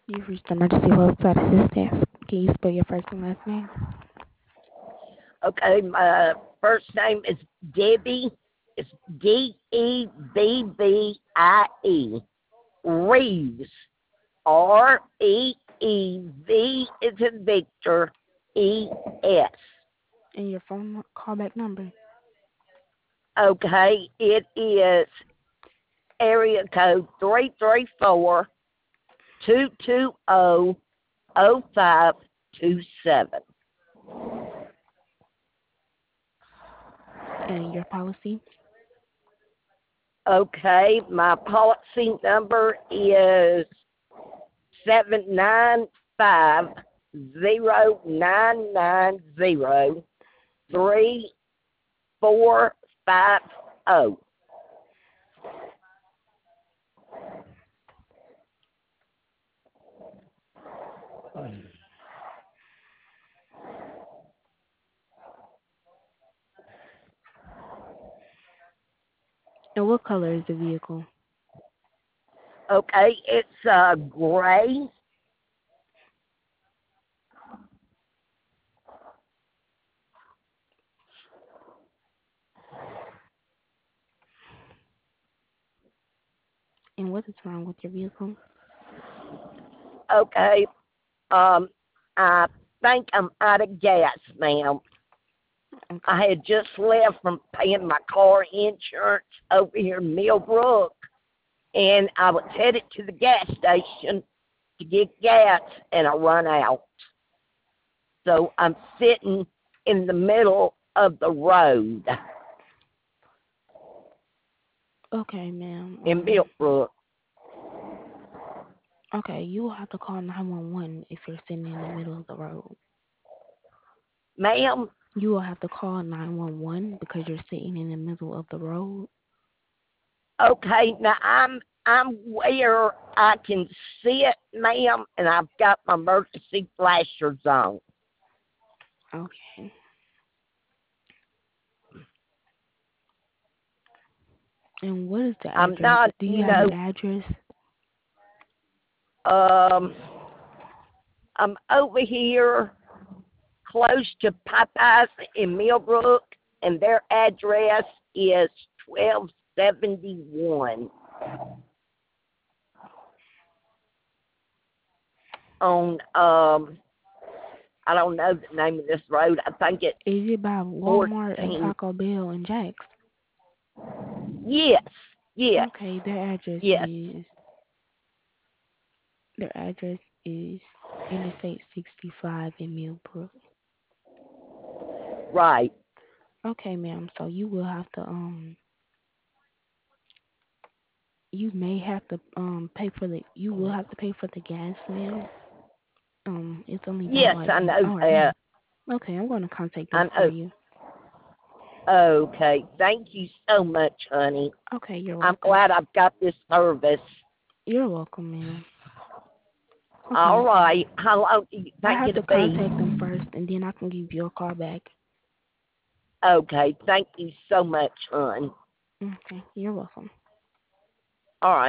You've reached the emergency roadside assistance. Can you spell your first and last name? Okay, my first name is Debbie. It's Debbie. Reeves. Reev is in Victor. ES. And your phone callback number. Okay, it is area code 334-220-0527. And your policy. Okay, my policy number is 79509903450. And what color is the vehicle? Okay, it's gray. And what is wrong with your vehicle? Okay, I think I'm out of gas, ma'am. Okay. I had just left from paying my car insurance over here in Millbrook, and I was headed to the gas station to get gas, and I run out. So I'm sitting in the middle of the road Okay, ma'am. in Millbrook. Okay, you will have to call 911 if you're sitting in the middle of the road. Ma'am, You will have to call 911 because you're sitting in the middle of the road. okay, now I'm where I can see it, ma'am, and I've got my emergency flashers on. Okay. And what is the I'm address? not, Do you have an address? um, I'm over here close to Popeyes in Millbrook, and their address is 1271 on, I don't know the name of this road. I think it's Is it by Walmart and 14. Taco Bell and Jack's? Yes, yes, Okay, their yes, address is Interstate 65 in Millbrook. right. Okay, ma'am. So you will have to you may have to you will have to pay for the gas, ma'am. It's only about Yes, like I know all right, that. ma'am. Okay, I'm gonna contact I them for know. you. Okay, thank you so much, honey. Okay, you're I'm welcome. glad I've got this service. You're welcome, ma'am. All Okay. right, how long do you I think have to it'll be? contact them first and then I can give you a call back. Okay, thank you so much, hon. Okay, you're welcome. All right.